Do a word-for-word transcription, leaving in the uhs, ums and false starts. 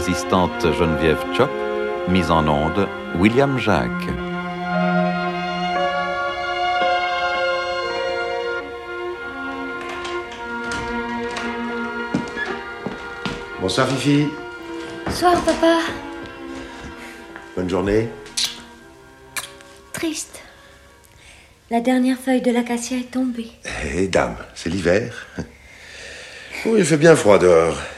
assistante Geneviève Chop, mise en onde William Jacques. Bonsoir Fifi. Bonsoir papa. Bonne journée. Triste. La dernière feuille de l'acacia est tombée. Eh dame, c'est l'hiver. Oh, il fait bien froid dehors.